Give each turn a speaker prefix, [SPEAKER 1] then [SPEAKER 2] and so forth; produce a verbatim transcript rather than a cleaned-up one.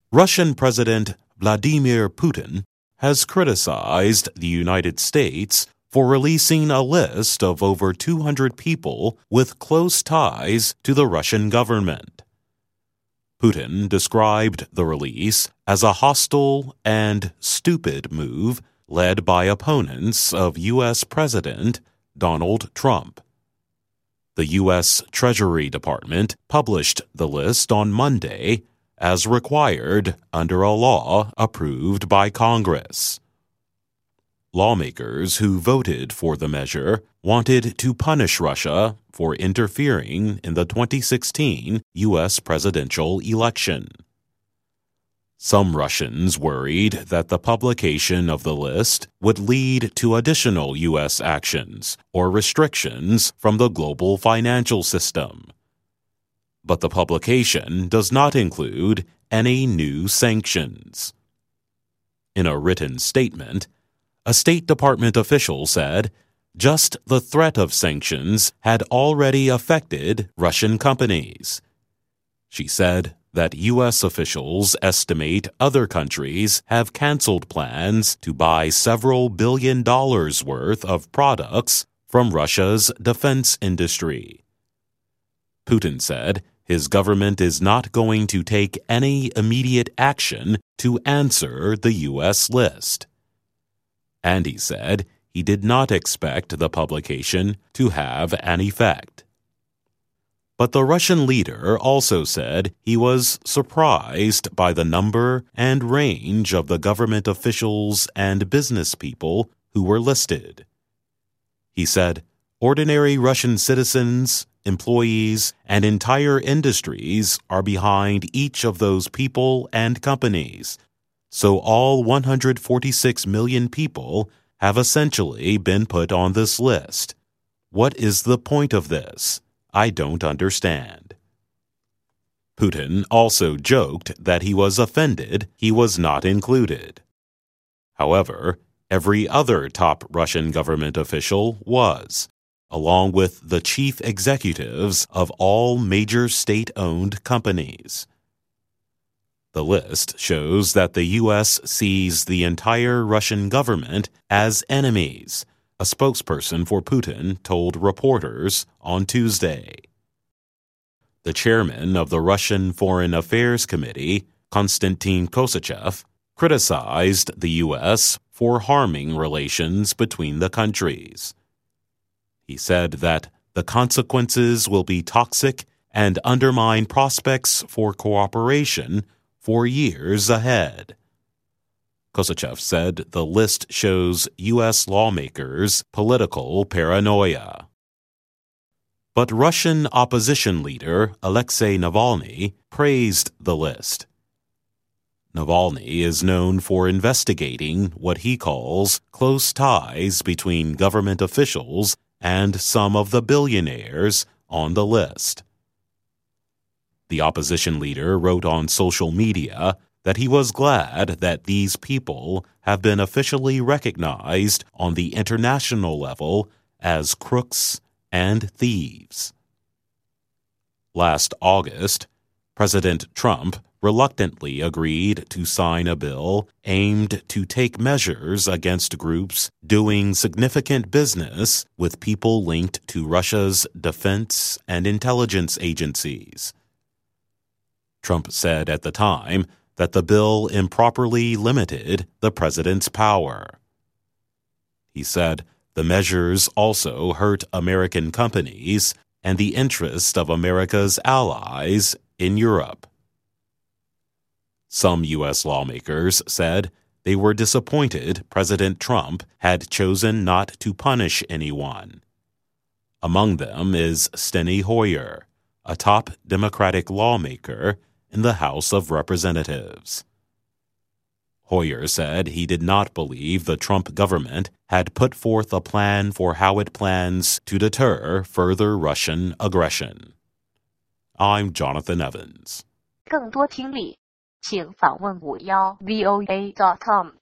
[SPEAKER 1] Russian President Vladimir Putin has criticized the United States for releasing a list of over two hundred people with close ties to the Russian government. Putin described the release as a hostile and stupid move led by opponents of U S President Donald Trump. The U S Treasury Department published the list on Monday as required under a law approved by Congress. Lawmakers who voted for the measure wanted to punish Russia for interfering in the twenty sixteen U S presidential election. Some Russians worried that the publication of the list would lead to additional U S actions or restrictions from the global financial system. But the publication does not include any new sanctions. In a written statement, a State Department official said just the threat of sanctions had already affected Russian companies. She said that U S officials estimate other countries have canceled plans to buy several billion dollars worth of products from Russia's defense industry. Putin said his government is not going to take any immediate action to answer the U S list. And he said he did not expect the publication to have an effect. But the Russian leader also said he was surprised by the number and range of the government officials and business people who were listed. He said ordinary Russian citizens, employees, and entire industries are behind each of those people and companies, so all one hundred forty-six million people have essentially been put on this list. What is the point of this? I don't understand. Putin also joked that he was offended he was not included. However, every other top Russian government official was, along with the chief executives of all major state-owned companies. The list shows that the U S sees the entire Russian government as enemies, a spokesperson for Putin told reporters on Tuesday. The chairman of the Russian Foreign Affairs Committee, Konstantin Kosachev, criticized the U S for harming relations between the countries. He said that the consequences will be toxic and undermine prospects for cooperation for years ahead. Kosachev said the list shows U S lawmakers' political paranoia. But Russian opposition leader Alexei Navalny praised the list. Navalny is known for investigating what he calls close ties between government officials and some of the billionaires on the list. The opposition leader wrote on social media that he was glad that these people have been officially recognized on the international level as crooks and thieves. Last August, President Trump reluctantly agreed to sign a bill aimed to take measures against groups doing significant business with people linked to Russia's defense and intelligence agencies. Trump said at the time that the bill improperly limited the president's power. He said the measures also hurt American companies and the interest of America's allies in Europe. Some U S lawmakers said they were disappointed President Trump had chosen not to punish anyone. Among them is Steny Hoyer, a top Democratic lawmaker in the House of Representatives. Hoyer said he did not believe the Trump government had put forth a plan for how it plans to deter further Russian aggression. I'm Jonathan Evans.
[SPEAKER 2] 更多听力，请访问五幺 V O A dot com。